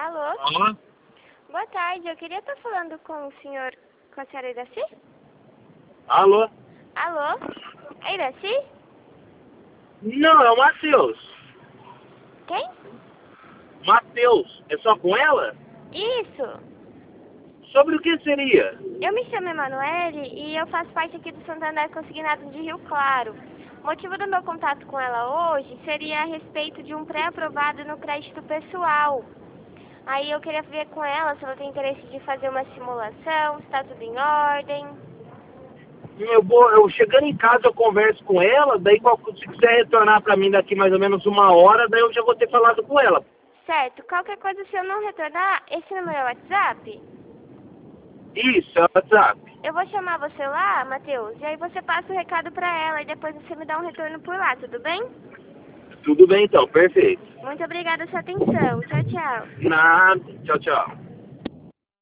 Alô? Alô? Boa tarde, eu queria estar falando com o senhor, com a senhora Iraci? Alô? Alô? É Iraci? Não, é o Matheus. Quem? Matheus, é só com ela? Isso! Sobre o que seria? Eu me chamo Emanuele e eu faço parte aqui do Santander Consignado de Rio Claro. O motivo do meu contato com ela hoje seria a respeito de um pré-aprovado no crédito pessoal. Aí eu queria ver com ela se ela tem interesse de fazer uma simulação, se está tudo em ordem. Eu chegando em casa eu converso com ela, daí se quiser retornar pra mim daqui mais ou menos 1 hora, daí eu já vou ter falado com ela. Certo, qualquer coisa se eu não retornar, esse número é o WhatsApp? Isso, é o WhatsApp. Eu vou chamar você lá, Matheus, e aí você passa o recado pra ela e depois você me dá um retorno por lá, tudo bem? Tudo bem então, perfeito. Muito obrigada pela sua atenção. Tchau, tchau. Nada, tchau, tchau.